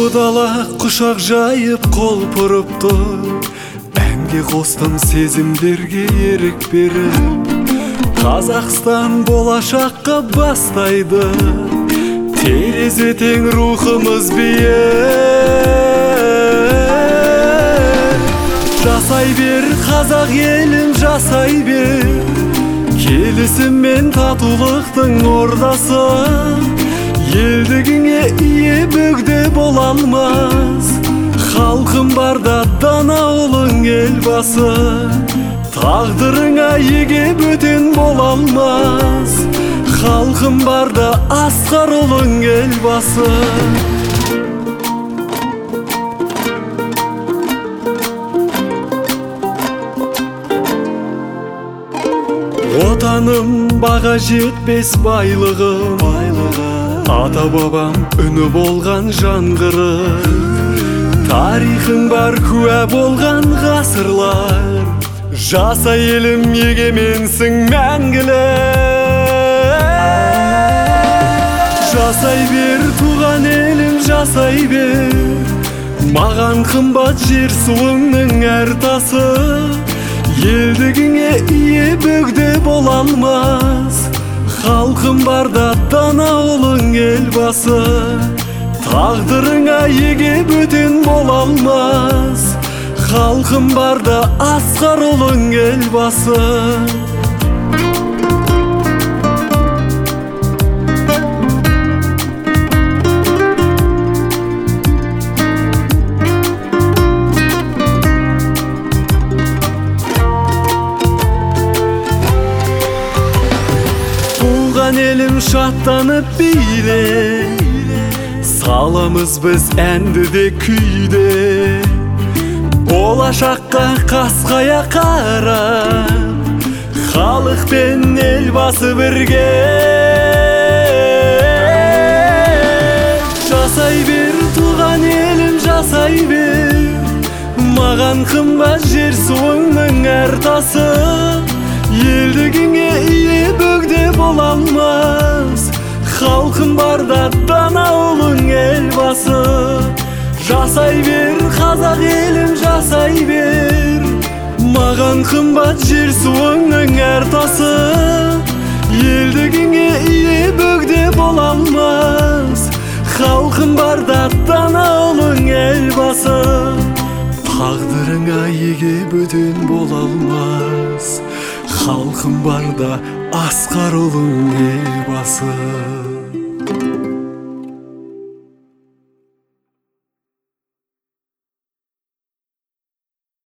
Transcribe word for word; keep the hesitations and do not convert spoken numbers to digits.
Улуу дала кушак жайып кол бурупту, эмге костум сезимдерге эрик берип. Казакстан болашакка бастайды, терезе тең рухумуз бие. Жасай бер казак элим, жасай бер, келисим мен татуулуктун ордасы. Елдигиңе ие бөгдө бола алмас, халкым барда дана улуң элбасы. Тагдырыңа эге бүтүн бола алмас, халкым барда аскар улуң элбасы. Отаным бага жетпес байлыгым, ата бабам үнү болган жаңгырык. Тарихың бар күә болган гасырлар, жасай элим егеменсиң мәңгілік. Жасай бер туған элим, жасай бер, маған кымбат жер суыңның әр тасы. Елдигиңе ие бөгдө бола алмас, халкым барда дана улуң элбасы. Тагдырыңа эге бүтүн бола алмас, халкым барда аскар улуң элбасы. Элим шаттанып бийле, саламыз биз әндіде күйде. Болашаққа қасқая қарап, халық пен елбасы бірге. Жасай бер туған елім, жасай бер, маған қымбат жер суыңның әр тасы. Елдігіңе ие бөгде бола алмас, халқым барда дана улуң элбасы. Жасай бер қазақ елім, жасай бер, маған қымбат жер суыңның әр тасы. Елдігіңе ие бөгде бола алмас, халқым барда дана улуң элбасы. Тагдырыңа эге бүтүн бола алмас, халкым барда аскар улуң элбасы.